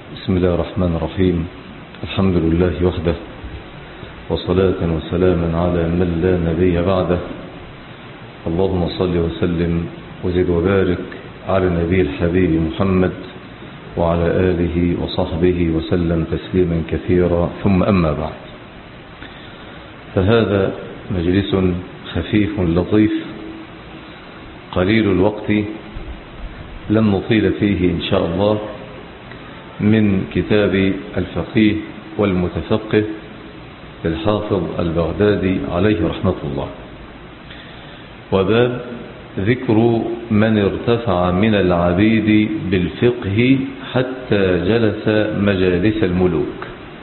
بسم الله الرحمن الرحيم. الحمد لله وحده، وصلاة وسلاما على من لا نبي بعده. اللهم صل وسلم وزد وبارك على النبي الحبيب محمد وعلى آله وصحبه وسلم تسليما كثيرا، ثم أما بعد، فهذا مجلس خفيف لطيف قليل الوقت، لن نطيل فيه إن شاء الله، من كتاب الفقيه والمتفقه للحافظ البغدادي عليه رحمة الله، وباب ذكر من ارتفع من العبيد بالفقه حتى جلس مجالس الملوك.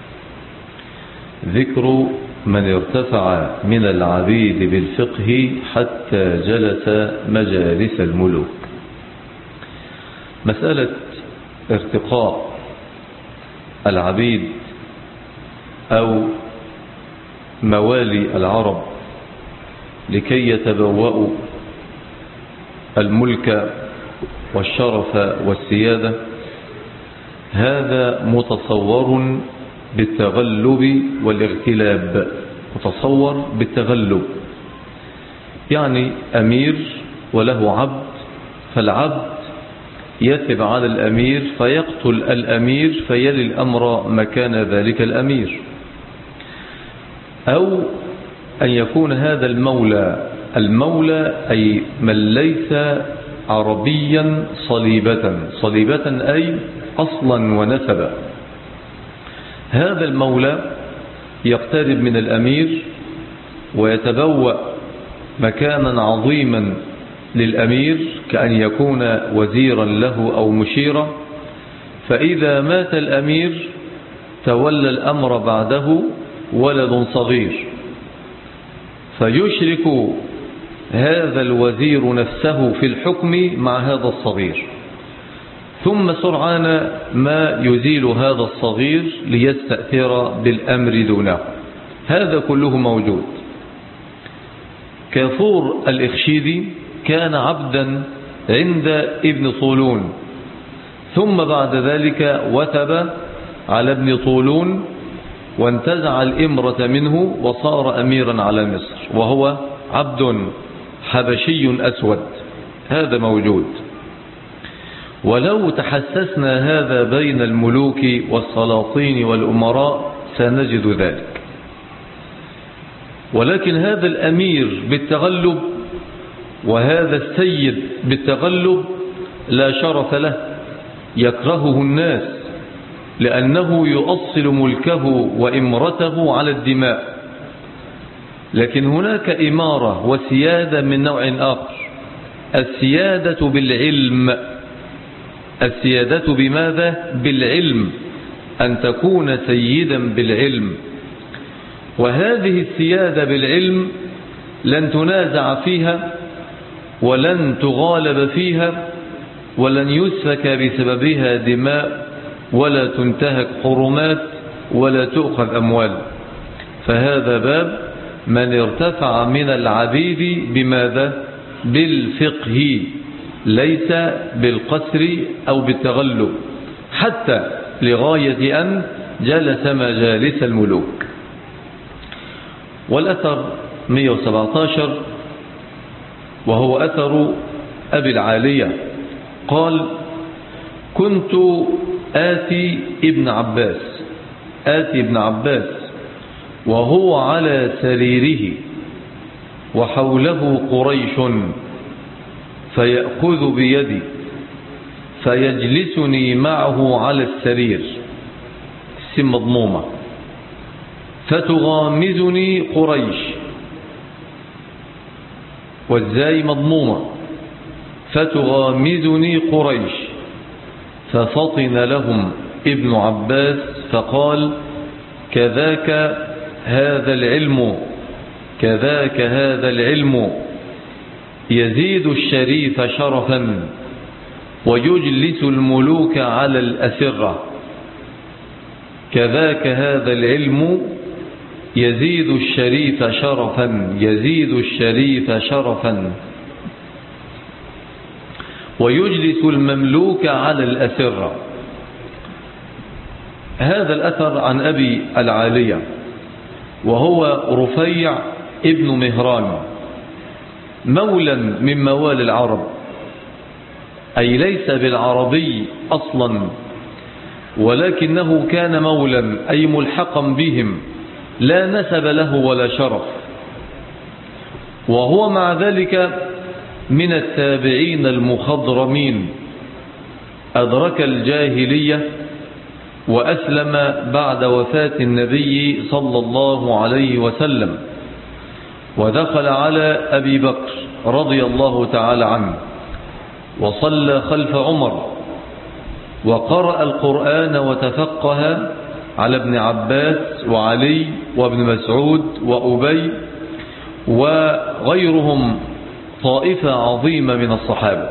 ذكر من ارتفع من العبيد بالفقه حتى جلس مجالس الملوك. مسألة ارتقاء العبيد أو موالي العرب لكي يتبوأوا الملك والشرف والسيادة، هذا متصور بالتغلب والاغتلاب. متصور بالتغلب، يعني أمير وله عبد، فالعبد يثب على الأمير فيقتل الأمير فيلي الأمر مكان ذلك الأمير، أو أن يكون هذا المولى أي من ليس عربيا صليبة أي أصلا ونسبا. هذا المولى يقترب من الأمير ويتبوأ مكانا عظيما للأمير، كأن يكون وزيرا له أو مشيرا، فإذا مات الأمير تولى الأمر بعده ولد صغير، فيشرك هذا الوزير نفسه في الحكم مع هذا الصغير، ثم سرعان ما يزيل هذا الصغير ليستأثر بالأمر دونه. هذا كله موجود. كافور الإخشيدي كان عبدا عند ابن طولون، ثم بعد ذلك وثب على ابن طولون وانتزع الإمرة منه وصار أميرا على مصر، وهو عبد حبشي أسود. هذا موجود. ولو تحسسنا هذا بين الملوك والسلاطين والأمراء سنجد ذلك. ولكن هذا الأمير بالتغلب وهذا السيد بالتغلب لا شرف له، يكرهه الناس لأنه يؤصل ملكه وإمرته على الدماء. لكن هناك إمارة وسيادة من نوع آخر، السيادة بالعلم. السيادة بماذا؟ بالعلم، أن تكون سيدا بالعلم. وهذه السيادة بالعلم لن تنازع فيها ولن تغالب فيها ولن يسفك بسببها دماء ولا تنتهك حرمات ولا تؤخذ أموال. فهذا باب من ارتفع من العبيد بماذا؟ بالفقه، ليس بالقسر أو بالتغلب، حتى لغاية أن جلس مجالس الملوك. والأثر 117 وهو أثر أبي العالية قال: كنت آتي ابن عباس وهو على سريره وحوله قريش، فيأخذ بيدي فيجلسني معه على السرير، السم مضمومة، فتغامزني قريش، والزاي مضمومة، فتغامزني قريش. ففطن لهم ابن عباس فقال: كذاك هذا العلم يزيد الشريف شرفا ويجلس الملوك على الأسرة. كذاك هذا العلم يزيد الشريف شرفا ويجلس المملوك على الأسرة. هذا الأثر عن أبي العالية وهو رفيع ابن مهران، مولا من موالي العرب، أي ليس بالعربي أصلا، ولكنه كان مولا أي ملحقا بهم، لا نسب له ولا شرف. وهو مع ذلك من التابعين المخضرمين، أدرك الجاهلية وأسلم بعد وفاة النبي صلى الله عليه وسلم، ودخل على أبي بكر رضي الله تعالى عنه وصلى خلف عمر، وقرأ القرآن وتفقه على ابن عباس وعلي وابن مسعود وأبي وغيرهم، طائفة عظيمة من الصحابة.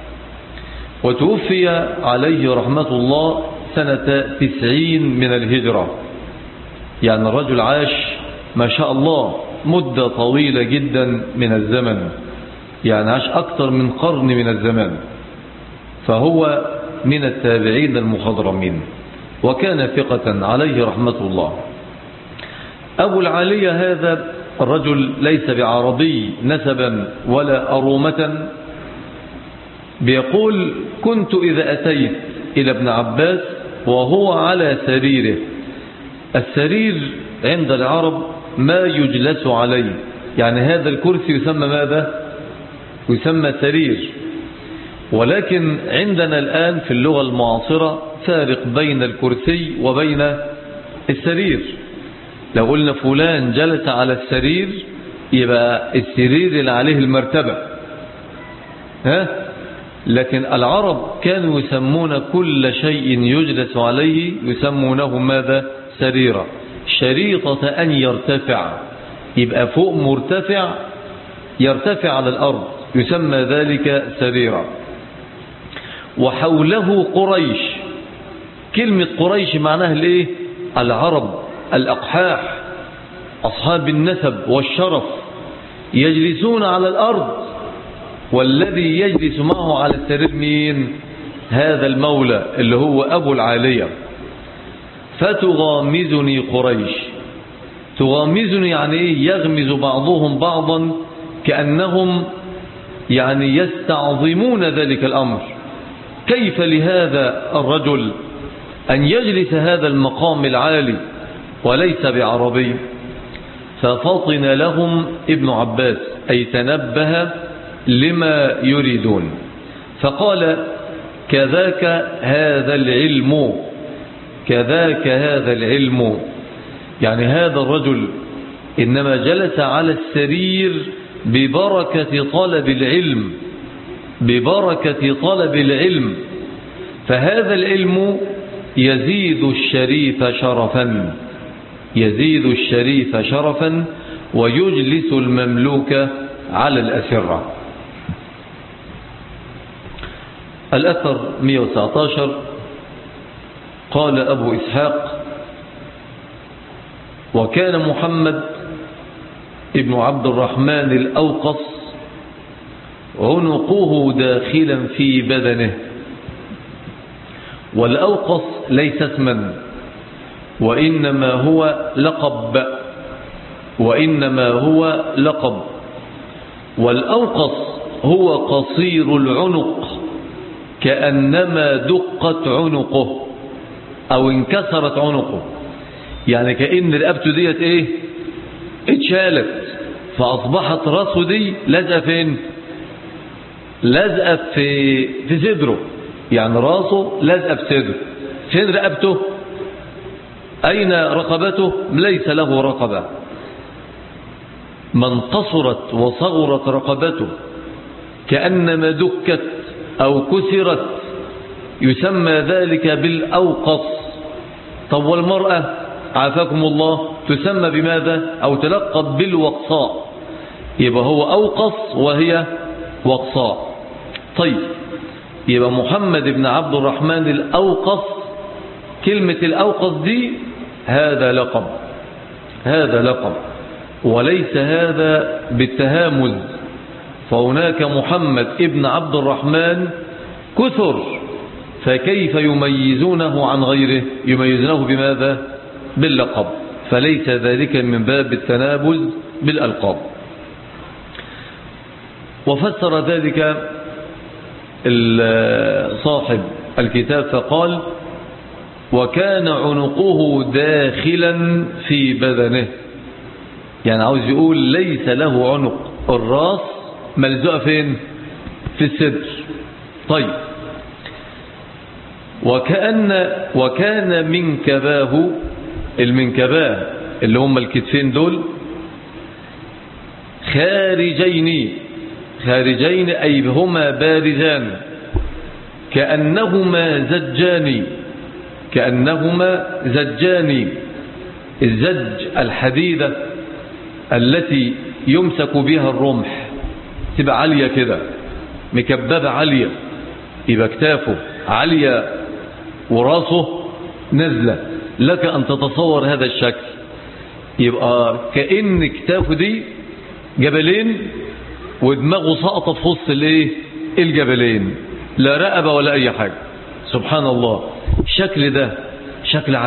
وتوفي عليه رحمة الله سنة 90 من الهجرة، يعني الرجل عاش ما شاء الله مدة طويلة جدا من الزمن، يعني عاش أكثر من قرن من الزمان، فهو من التابعين المخضرمين، وكان ثقة عليه رحمة الله. أبو العالية هذا الرجل ليس بعربي نسبا ولا أرومة، بيقول: كنت إذا أتيت إلى ابن عباس وهو على سريره. السرير عند العرب ما يجلس عليه، يعني هذا الكرسي يسمى ماذا؟ يسمى سرير. ولكن عندنا الآن في اللغة المعاصرة فارق بين الكرسي وبين السرير. لو قلنا فلان جلس على السرير يبقى السرير اللي عليه المرتبة، لكن العرب كانوا يسمون كل شيء يجلس عليه يسمونه ماذا؟ سريرا. شريطة أن يرتفع، يبقى فوق مرتفع يرتفع على الأرض، يسمى ذلك سريرا. وحوله قريش. كلمة قريش معناها الايه؟ العرب الأقحاح، أصحاب النسب والشرف، يجلسون على الأرض، والذي يجلس معه على السرير مين؟ هذا المولى اللي هو أبو العالية. فتغامزني قريش. تغامزني يعني ايه؟ يغمز بعضهم بعضا، كأنهم يعني يستعظمون ذلك الأمر. كيف لهذا الرجل أن يجلس هذا المقام العالي وليس بعربي؟ ففطن لهم ابن عباس، أي تنبه لما يريدون، فقال: كذاك هذا العلم، كذاك هذا العلم، يعني هذا الرجل إنما جلس على السرير ببركة طلب العلم، ببركة طلب العلم، فهذا العلم يزيد الشريف شرفا، يزيد الشريف شرفا، ويجلس المملوك على الأسرة. الأثر 119. قال أبو إسحاق: وكان محمد ابن عبد الرحمن الأوقص عنقه داخلا في بدنه. والأوقص ليس اسما، وإنما هو لقب، وإنما هو لقب. والأوقص هو قصير العنق، كأنما دقت عنقه أو انكسرت عنقه، يعني كأن رقبته ديت ايه؟ اتشالت، فأصبحت راسه دي لازقة فين؟ لازقة في صدره، يعني راسه لازقة في صدره. فين رقبته؟ أين رقبته؟ ليس له رقبة. من قصرت وصغرت رقبته كأنما دكت أو كسرت يسمى ذلك بالأوقص. طب والمرأة عافاكم الله تسمى بماذا؟ أو تلقب بالوقصاء. يبقى هو أوقص وهي وقصاء. طيب، يبقى محمد بن عبد الرحمن الأوقص، كلمة الأوقص دي هذا لقب، هذا لقب، وليس هذا بالتهامز. فهناك محمد ابن عبد الرحمن كثر، فكيف يميزونه عن غيره؟ يميزونه بماذا؟ باللقب، فليس ذلك من باب التنابز بالألقاب. وفسر ذلك صاحب الكتاب فقال: وكان عنقه داخلا في بدنه، يعني عاوز يقول ليس له عنق، الراس ملزوقة فين؟ في الصدر. طيب، وكان منكباه، المنكباه اللي هم الكتفين دول، خارجين أي هما بارزان، كأنهما زجان. الزج الحديدة التي يمسك بها الرمح، تبقى عالية كده، مكببة عالية، يبقى كتافه عالية وراسه نزلة، لك أن تتصور هذا الشكل. يبقى كأن كتافه دي جبلين ودماغه سقطة في وسط الجبلين، لا رقبة ولا أي حاجة. سبحان الله، الشكل ده شكل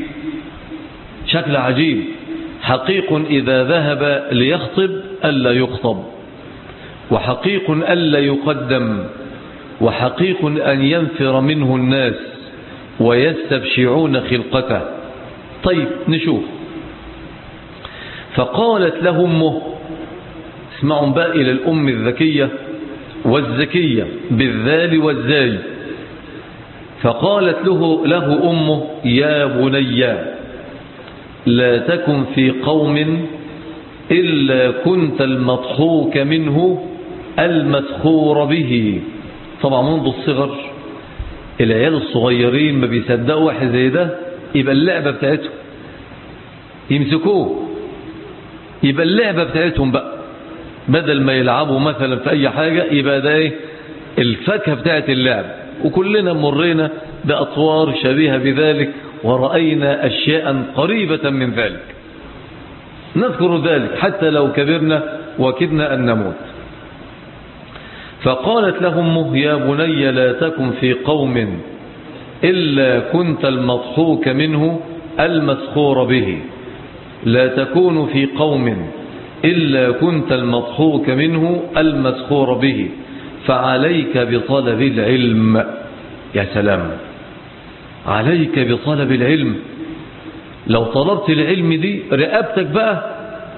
عجيب. حقيق إذا ذهب ليخطب ألا يخطب، وحقيق ألا يقدم، وحقيق أن ينفر منه الناس ويستبشعون خلقته. طيب نشوف. فقالت له أمه، اسمعوا بقى إلى الأم الذكية والزكية بالذال والزاي. فقالت له أمه: يا بني لا تكن في قوم إلا كنت المضحوك منه المسخور به. طبعا منذ الصغر العيال الصغيرين ما بيصدقوا واحد زي ده يبقى اللعبة بتاعتهم، يمسكوه يبقى اللعبة بتاعتهم بقى، بدل ما يلعبوا مثلا في أي حاجة يبقى ده الفاكهة بتاعت اللعب. وكلنا مرينا بأطوار شبيهة بذلك، ورأينا أشياء قريبة من ذلك، نذكر ذلك حتى لو كبرنا وكدنا أن نموت. فقالت له أمه: يا بني لا تكن في قوم إلا كنت المضحوك منه المسخور به. لا تكون في قوم إلا كنت المضحوك منه المسخور به، فعليك بطلب العلم. يا سلام، عليك بطلب العلم. لو طلبت العلم دي رقبتك بقى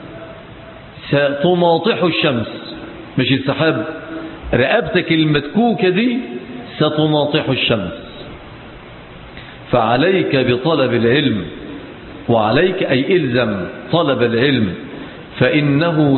ستناطح الشمس، مش السحاب، رقبتك المتكوكة دي ستناطح الشمس. فعليك بطلب العلم، وعليك أي إلزم طلب العلم، فإنه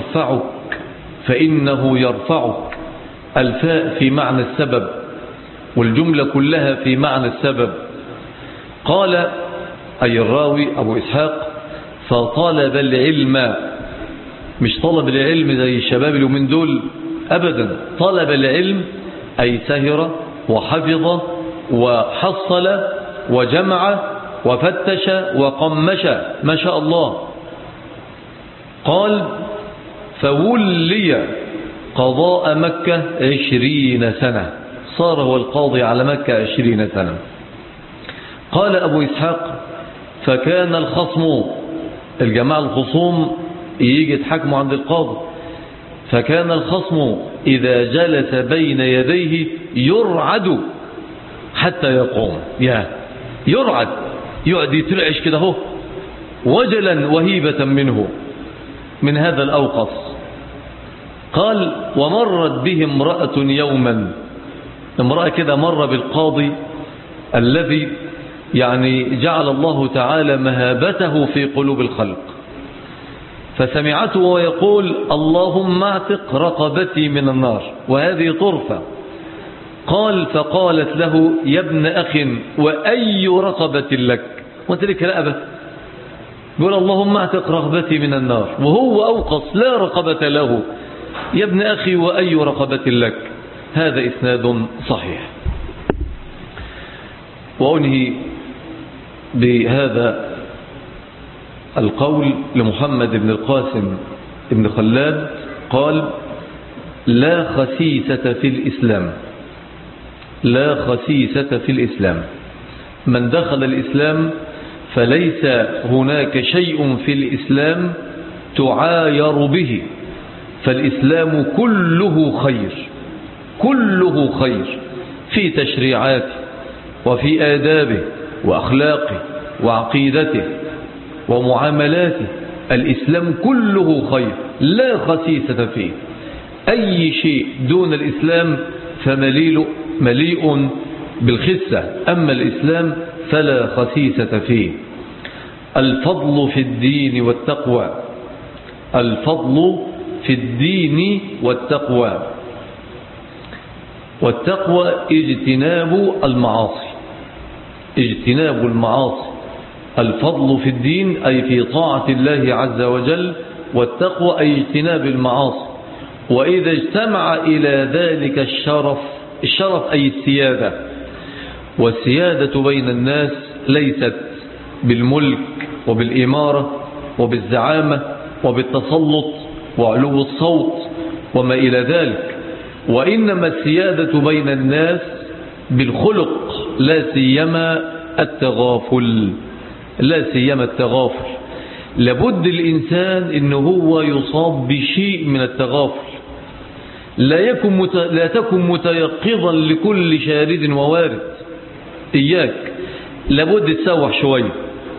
يرفعك. الفاء في معنى السبب، والجملة كلها في معنى السبب. قال أي الراوي أبو إسحاق: فطلب العلم، مش طلب العلم زي الشباب اللي من دول أبدا، طلب العلم أي سهر وحفظ وحصل وجمع وفتش وقمش، ما شاء الله. قال: فولي قضاء مكة 20 سنة، صار هو القاضي على مكة 20 سنة. قال أبو إسحاق: فكان الخصم، الجماعة الخصوم يجي يتحكموا عند القاضي، فكان الخصم إذا جلس بين يديه يرعد حتى يقوم. يرعد، يقعد يترعش كده هو، وجلا وهيبة منه من هذا الأوقص. قال: ومرت به امرأة يوما، امرأة كده مر بالقاضي الذي يعني جعل الله تعالى مهابته في قلوب الخلق، فسمعته ويقول: اللهم اعتق رقبتي من النار، وهذه طرفة. قال: فقالت له: يا ابن أخ، وأي رقبة لك؟ وانت لك رقبة؟ يقول: اللهم اعتق رقبتي من النار، وهو أوقص لا رقبة له. يا ابن أخي وأي رقبة لك؟ هذا إسناد صحيح. وأنهي بهذا القول لمحمد بن القاسم بن خلاد، قال: لا خسيسة في الإسلام، لا خسيسة في الإسلام. من دخل الإسلام فليس هناك شيء في الإسلام تعاير به، فالإسلام كله خير، كله خير في تشريعاته وفي آدابه وأخلاقه وعقيدته ومعاملاته. الإسلام كله خير لا خسيسة فيه. أي شيء دون الإسلام فمليء بالخسة، أما الإسلام فلا خسيسة فيه. الفضل في الدين والتقوى، الفضل في الدين والتقوى. والتقوى اجتناب المعاصي، اجتناب المعاصي. الفضل في الدين أي في طاعة الله عز وجل، والتقوى أي اجتناب المعاصي. وإذا اجتمع إلى ذلك الشرف أي السيادة، والسيادة بين الناس ليست بالملك وبالإمارة وبالزعامة وبالتسلط وعلو الصوت وما إلى ذلك، وإنما السيادة بين الناس بالخلق، لا سيما التغافل، لا سيما التغافل. لابد الإنسان إنه هو يصاب بشيء من التغافل، لا تكن متيقظا لكل شارد ووارد، إياك، لابد تسوح شوية.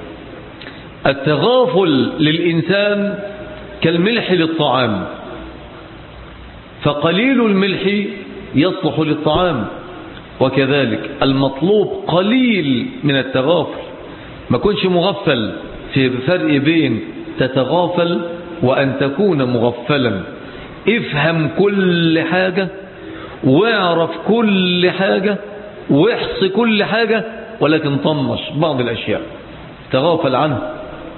التغافل للإنسان كالملح للطعام، فقليل الملح يصلح للطعام، وكذلك المطلوب قليل من التغافل. ما كنش مغفل، في فرق بين تتغافل وأن تكون مغفلا. افهم كل حاجة واعرف كل حاجة واحص كل حاجة، ولكن طنش بعض الأشياء تغافل عنها،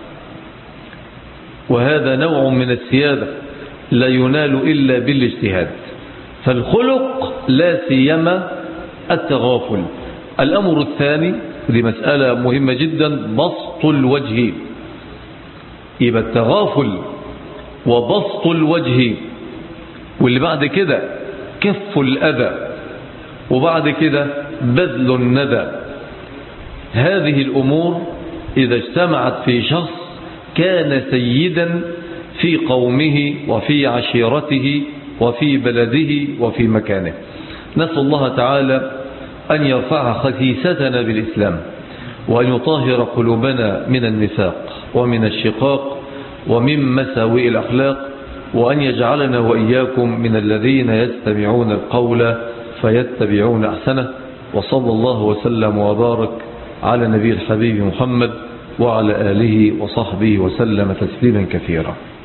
وهذا نوع من السيادة لا ينال إلا بالاجتهاد. فالخلق لا سيما التغافل. الأمر الثاني، دي مسألة مهمة جدا، بسط الوجه. يبقى التغافل وبسط الوجه، واللي بعد كده كف الأذى، وبعد كده بذل الندى. هذه الأمور إذا اجتمعت في شخص كان سيدا في قومه وفي عشيرته وفي بلده وفي مكانه. نسأل الله تعالى أن يرفع خسيستنا بالإسلام، وأن يطهر قلوبنا من النفاق ومن الشقاق ومن مساوئ الأخلاق، وأن يجعلنا وإياكم من الذين يستمعون القول فيتبعون أحسنه. وصلى الله وسلم وبارك على نبي الحبيب محمد وعلى آله وصحبه وسلم تسليما كثيرا.